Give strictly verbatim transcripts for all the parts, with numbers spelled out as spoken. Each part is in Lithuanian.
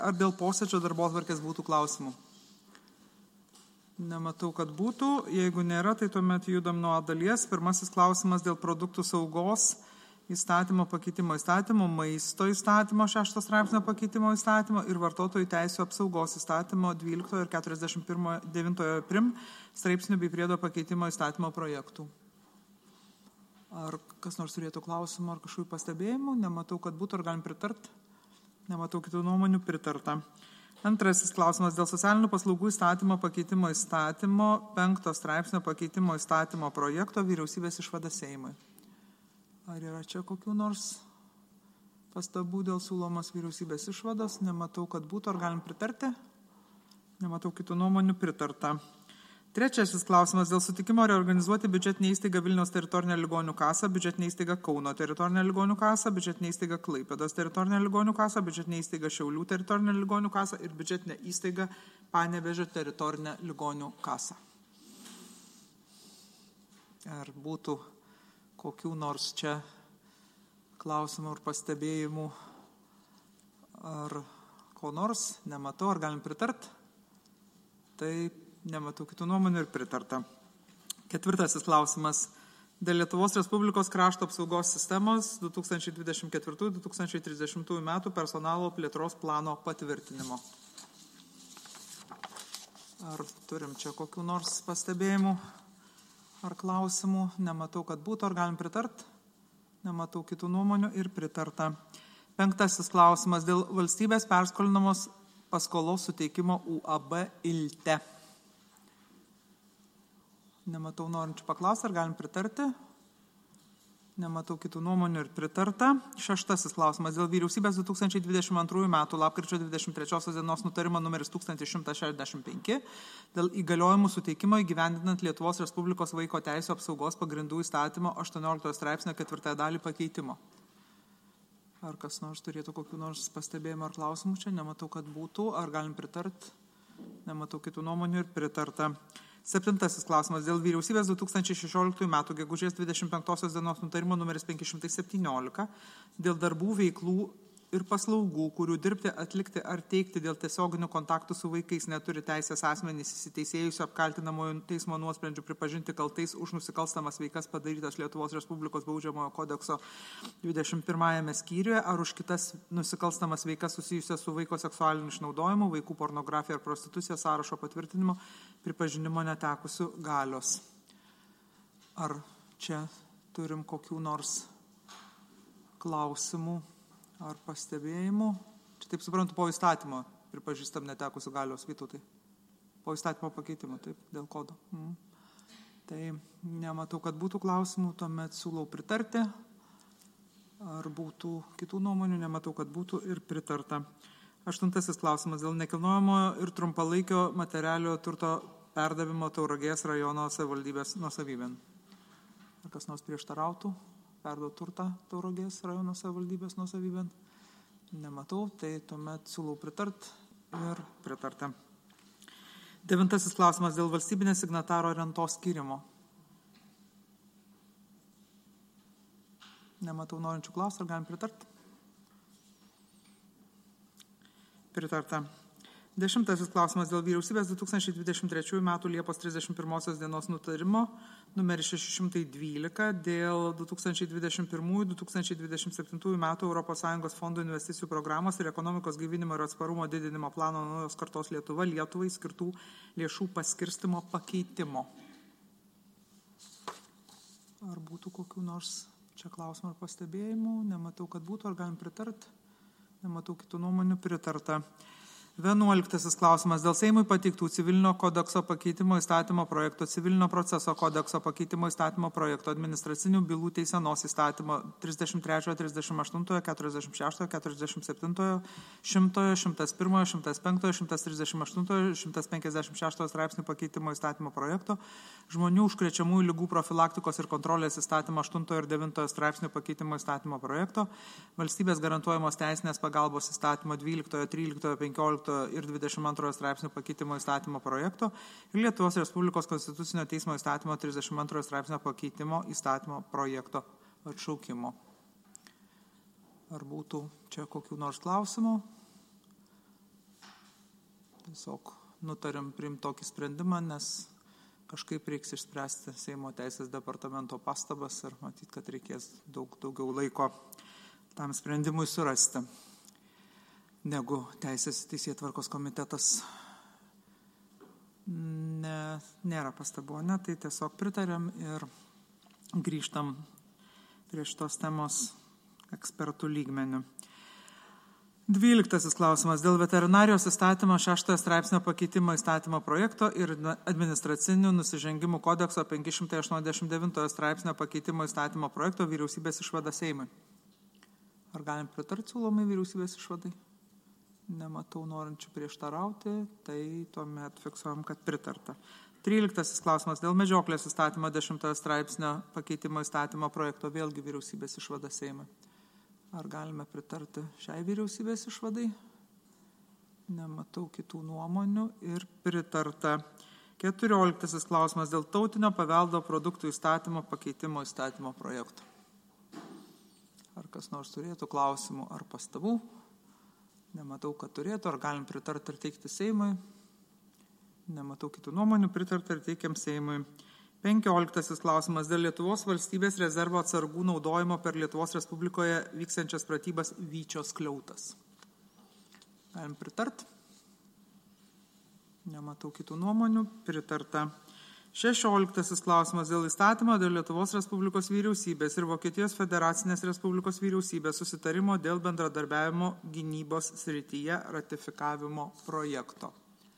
Ar dėl posėdžio darbotvarkės būtų klausimų? Nematau, kad būtų. Jeigu nėra, tai tuomet judam nuo dalies. Pirmasis klausimas dėl produktų saugos įstatymo pakeitimo įstatymo, maisto įstatymo šešto straipsnio pakeitimo įstatymo ir vartotojų teisių apsaugos įstatymo dvyliktojo ir keturiasdešimt devintojo prim straipsnių bei priedo pakeitimo įstatymo projektų. Ar kas nors turėtų klausimų ar kažkokių pastebėjimų? Nematau, kad būtų. Ar galim pritart? Nematau kitų nuomonių. Pritarta. Antrasis klausimas dėl socialinių paslaugų įstatymo pakeitimo įstatymo penkto straipsnio pakeitimo įstatymo projekto vyriausybės išvada Seimui. Ar yra čia kokių nors pastabų dėl siūlomos vyriausybės išvados? Nematau, kad būtų. Ar galim pritarti? Nematau kitų nuomonių. Pritarta. Trečiasis klausimas dėl sutikimo reorganizuoti biudžetinę įstaigą Vilniaus teritorinę ligonių kasą, biudžetinę įstaigą Kauno teritorinę ligonių kasą, biudžetinę įstaigą Klaipėdos teritorinę ligonių kasą, biudžetinę įstaigą Šiaulių teritorinę ligonių kasą ir biudžetinę įstaigą Panevėžio teritorinę ligonių kasą. Ar būtų kokių nors čia klausimų ir pastebėjimų ar ko nors? Nematau. Ar galim pritart? Taip. Nematau kitų nuomonių ir pritarta. Ketvirtasis klausimas dėl Lietuvos Respublikos krašto apsaugos sistemos du tūkstančiai dvidešimt ketvirtų - du tūkstančiai trisdešimtų metų personalo plėtros plano patvirtinimo. Ar turim čia kokių nors pastebėjimų ar klausimų? Nematau, kad būtų. Ar galim pritart? Nematau kitų nuomonių ir pritarta. Penktasis klausimas dėl valstybės perskolinamos paskolos suteikimo U A B Ilte. Nematau norinčių paklausti, ar galim pritarti. Nematau kitų nuomonių ir pritarta. Šeštasis klausimas dėl vyriausybės du tūkstančiai dvidešimt antrųjų metų lapkričio dvidešimt trečiosios dienos nutarimo numeris tūkstantis šimtas šešiasdešimt penki dėl įgaliojimų suteikimo įgyvendinant Lietuvos Respublikos vaiko teisių apsaugos pagrindų įstatymo aštuonioliktojo straipsnio ketvirtąją dalį pakeitimo. Ar kas nors turėtų kokių nors pastebėjimų ar klausimų čia? Nematau, kad būtų. Ar galim pritart? Nematau kitų nuomonių ir pritarta. Septintasis klausimas dėl vyriausybės du tūkstančiai šešioliktųjų metų gegužės dvidešimt penktosios dienos nutarimo numeris penki šimtai septyniolika dėl darbų, veiklų ir paslaugų, kurių dirbti, atlikti ar teikti dėl tiesioginių kontaktų su vaikais neturi teisės asmenys įsiteisėjusio apkaltinamojo teismo nuosprendžių pripažinti kaltais už nusikalstamas veikas padarytas Lietuvos Respublikos baudžiamojo kodekso dvidešimt pirmajame skyriuje ar už kitas nusikalstamas veikas susijusias su vaiko seksualiniu išnaudojimu, vaikų pornografija ar prostitucija sąrašo patvirtinimo pripažinimo netekusių galios. Ar čia turim kokių nors klausimų ar pastebėjimų? Čia taip suprantu, po įstatymo pripažįstam netekusių galios, Vytautai. Po įstatymo pakeitimo, taip, dėl kodo. Mm. Tai nematau, kad būtų klausimų, tuomet siūlau pritarti. Ar būtų kitų nuomonių? Nematau, kad būtų ir pritarta. Aštuntasis klausimas dėl nekilnojamojo ir trumpalaikio materialio turto perdavimo Tauragės rajono savivaldybės nuosavybėn. Ar kas nors prieštarautų? Perduot turtą Tauragės rajono savivaldybės nuosavybėn? Nematau, tai tuomet siūlau pritart ir pritarta. Devintasis klausimas dėl valstybinės signataro rentos skyrimo. Nematau norinčių klausti, ar galim pritart? Pritarta. Dešimtasis klausimas dėl vyriausybės du tūkstančiai dvidešimt trečiųjų metų Liepos trisdešimt pirmosios dienos nutarimo numeris šeši šimtai dvylika dėl du tūkstančiai dvidešimt pirmųjų - du tūkstančiai dvidešimt septintųjų metų Europos Sąjungos fondų investicijų programos ir ekonomikos gaivinimo ir atsparumo didinimo plano naujos kartos Lietuva Lietuvai skirtų lėšų paskirstymo pakeitimo. Ar būtų kokių nors čia klausimų ar pastebėjimų? Nematau, kad būtų. Ar galim pritart? Nematau kitų nuomonių. Pritarta. Vienuoliktasis klausimas dėl Seimui pateiktų civilinio kodekso pakeitimo įstatymo projekto, civilinio proceso kodekso pakeitimo įstatymo projekto, administracinių bylų teisenos įstatymo trisdešimt trečiojo, trisdešimt aštuntojo, keturiasdešimt šeštojo, keturiasdešimt septintojo, šimtojo, šimtas pirmojo, šimtas penktojo, šimtas trisdešimt aštuntojo, šimtas penkiasdešimt šeštojo straipsnių pakeitimo įstatymo projekto, žmonių užkrečiamųjų ligų profilaktikos ir kontrolės įstatymo aštuntojo ir devintojo straipsnių pakeitimo įstatymo projekto, valstybės garantuojamos teisinės pagalbos įstatymo dvyliktojo, tryliktojo, penkioliktojo ir dvidešimt antrojo straipsnių pakeitimo įstatymo projekto ir Lietuvos Respublikos Konstitucinio teismo įstatymo trisdešimt antrojo straipsnio pakeitimo įstatymo projekto atšaukimo. Ar būtų čia kokių nors klausimų? tiesiog nutarėm priimti tokį sprendimą, nes kažkaip reiks išspręsti Seimo teisės departamento pastabas ir matyt, kad reikės daug daugiau laiko tam sprendimui surasti, negu Teisės teisėtvarkos komitetas ne, nėra pastabų, ne, tai tiesiog pritarėm ir grįžtam prie šitos temos ekspertų lygmenių. Dvyliktasis klausimas. Dėl veterinarijos įstatymo šeštojo straipsnio pakeitimo įstatymo projekto ir administracinių nusižengimų kodekso penki šimtai aštuoniasdešimt devintojo straipsnio pakeitimo įstatymo projekto vyriausybės išvada Seimui. Ar galim pritarti siūlomai vyriausybės išvadai? Nematau norinčių prieštarauti, tai tuomet fiksuojam, kad pritarta. Tryliktasis klausimas. Dėl medžioklės įstatymo dešimtojo straipsnio pakeitimo įstatymo projekto vėlgi vyriausybės išvada Seimui. Ar galime pritarti šiai vyriausybės išvadai? Nematau kitų nuomonių ir pritarta. Keturioliktasis klausimas dėl tautinio paveldo produktų įstatymo pakeitimo įstatymo projekto. Ar kas nors turėtų klausimų ar pastabų? Nematau, kad turėtų. Ar galim pritarti ir teikti Seimui? Nematau kitų nuomonių. Pritarti ir teikiam Seimui. Penkioliktasis klausimas dėl Lietuvos valstybės rezervo atsargų naudojimo per Lietuvos Respublikoje vyksiančias pratybas Vyčio skliautas. Galim pritart? Nematau kitų nuomonių. Pritarta. Šešioliktasis klausimas dėl įstatymo dėl Lietuvos Respublikos vyriausybės ir Vokietijos Federacinės Respublikos vyriausybės susitarimo dėl bendradarbiavimo gynybos srityje ratifikavimo projekto.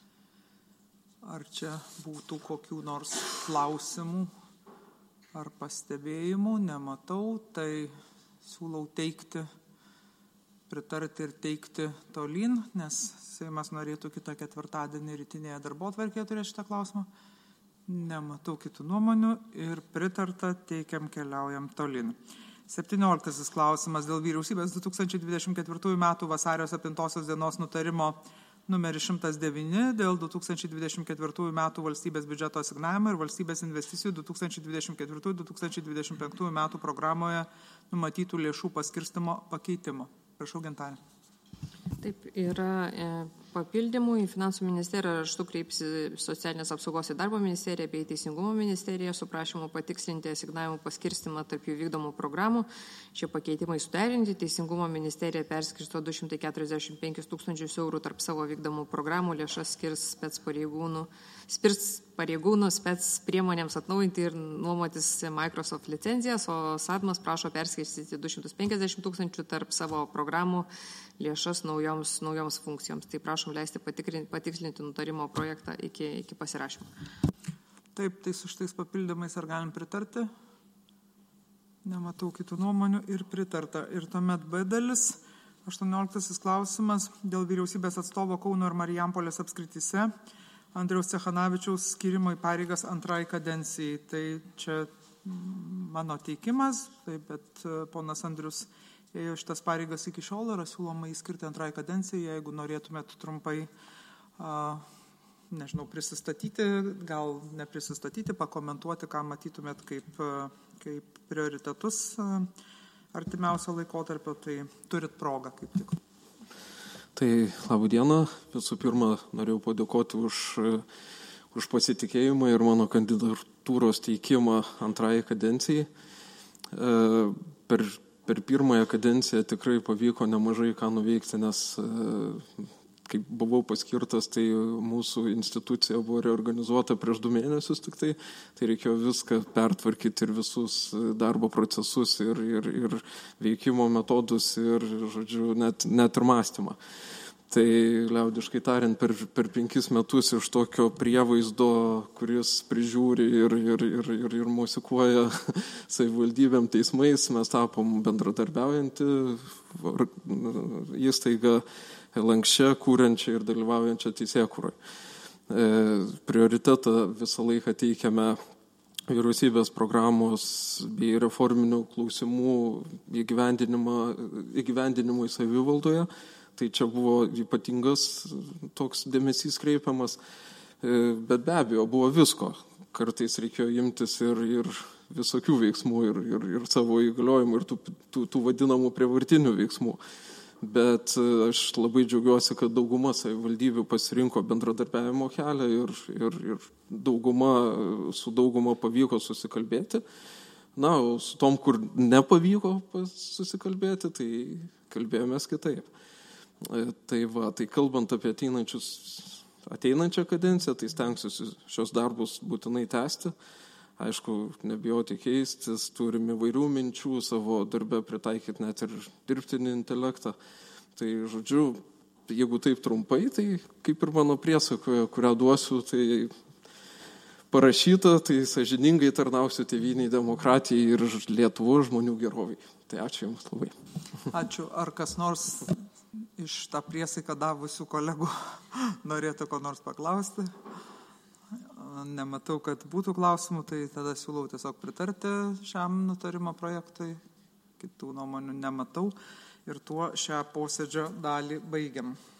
Ar čia būtų kokių nors klausimų ar pastebėjimų? Nematau, tai siūlau teikti, pritarti ir teikti tolyn, nes Seimas norėtų kitą ketvirtadienį rytinėje darbotvarkėje turėti šitą klausimą. Nematau kitų nuomonių ir pritarta, teikiam, keliaujam tolyn. Septynioliktasis klausimas dėl vyriausybės du tūkstančiai dvidešimt ketvirtųjų metų vasario septintosios dienos nutarimo numeris šimtas devyni dėl du tūkstančiai dvidešimt ketvirtųjų metų valstybės biudžeto asignavimo ir valstybės investicijų du tūkstančiai dvidešimt ketvirtųjų - du tūkstančiai dvidešimt penktųjų metų programoje numatytų lėšų paskirstymo pakeitimo. Prašau, Gintarė. Taip, yra e, papildymų. Į Finansų ministeriją raštu kreipsi Socialinės apsaugos ir darbo ministerija bei Teisingumo ministerija su prašymu patikslinti asignavimų paskirstimą tarp jų vykdomų programų. Šie pakeitimai suderinti. Teisingumo ministerija perskirsto du šimtai keturiasdešimt penkis tūkstančius eurų tarp savo vykdomų programų, lėšas skirs spec pareigūnų, spirs pareigūnų spec priemonėms atnaujinti ir nuomotis Microsoft licencijas, o SADMAS prašo perskirstyti du šimtus penkiasdešimt tūkstančių tarp savo programų lėšas naujoms, naujoms funkcijoms. Tai prašom leisti patikslinti nutarimo projektą iki, iki pasirašymo. Taip, tai su šitais papildymais ar galim pritarti? Nematau kitų nuomonių ir pritarta. Ir tuomet B dalis, aštuonioliktasis klausimas dėl vyriausybės atstovo Kauno ir Marijampolės apskrityse Andriaus Cechanavičiaus skirimo į pareigas antrai kadencijai. Tai čia mano teikimas, tai, bet ponas Andrius ėjo šitas pareigas iki šiol yra siūloma įskirti antrai kadencijai. Jeigu norėtumėt trumpai, a, nežinau, prisistatyti, gal neprisistatyti, pakomentuoti, ką matytumėt kaip, kaip prioritetus artimiausio laikotarpio, tai turit progą kaip tik. Tai labą dieną. Visų pirma, norėjau padėkoti už, už pasitikėjimą ir mano kandidatūros teikimą antrai kadencijai. Per, per pirmąją kadenciją tikrai pavyko nemažai ką nuveikti, nes kaip buvau paskirtas, tai mūsų institucija buvo reorganizuota prieš du mėnesius tik tai, tai reikėjo viską pertvarkyti ir visus darbo procesus ir, ir, ir veikimo metodus ir, žodžiu, net, net ir mąstymą. Tai liaudiškai tariant, per, per penkis metus iš tokio prievaizdo, kuris prižiūri ir, ir, ir, ir, ir musikuoja savivaldybėm teismais, mes tapom bendradarbiaujantį įstaigą, lankščia, kūrenčia ir dalyvaujančia teisėkūroje. E, prioritetą visą laiką teikiame vyriausybės programos bei reforminių klausimų įgyvendinimui savivaldoje. Tai čia buvo ypatingas toks dėmesys kreipiamas, e, bet be abejo buvo visko. Kartais reikėjo imtis ir, ir visokių veiksmų ir, ir, ir savo įgaliojimų ir tų, tų, tų vadinamų prievartinių veiksmų. bet aš labai džiaugiuosi, kad dauguma savivaldybių pasirinko bendradarbiavimo kelią ir, ir, ir dauguma, su dauguma pavyko susikalbėti. Na, o su tom, kur nepavyko susikalbėti, tai kalbėjomės kitaip. Tai va, tai kalbant apie ateinančius, ateinančią kadenciją, tai stengsiuosi šios darbus būtinai tęsti. Aišku, nebijoti keistis, turime įvairių minčių savo darbę pritaikyti net ir dirbtinį intelektą. Tai žodžiu, jeigu taip trumpai, tai kaip ir mano priesakoje, kurią duosiu, tai parašyta, tai sąžiningai tarnausiu tėvynei, demokratijai ir Lietuvos žmonių geroviai. Tai ačiū Jums labai. Ačiū. Ar kas nors iš tą priesaiką davusių kolegų norėtų ko nors paklausti? Nematau, kad būtų klausimų, tai tada siūlau tiesiog pritarti šiam nutarimo projektui. Kitų nuomonių nematau. Ir tuo šią posėdžio dalį baigiam.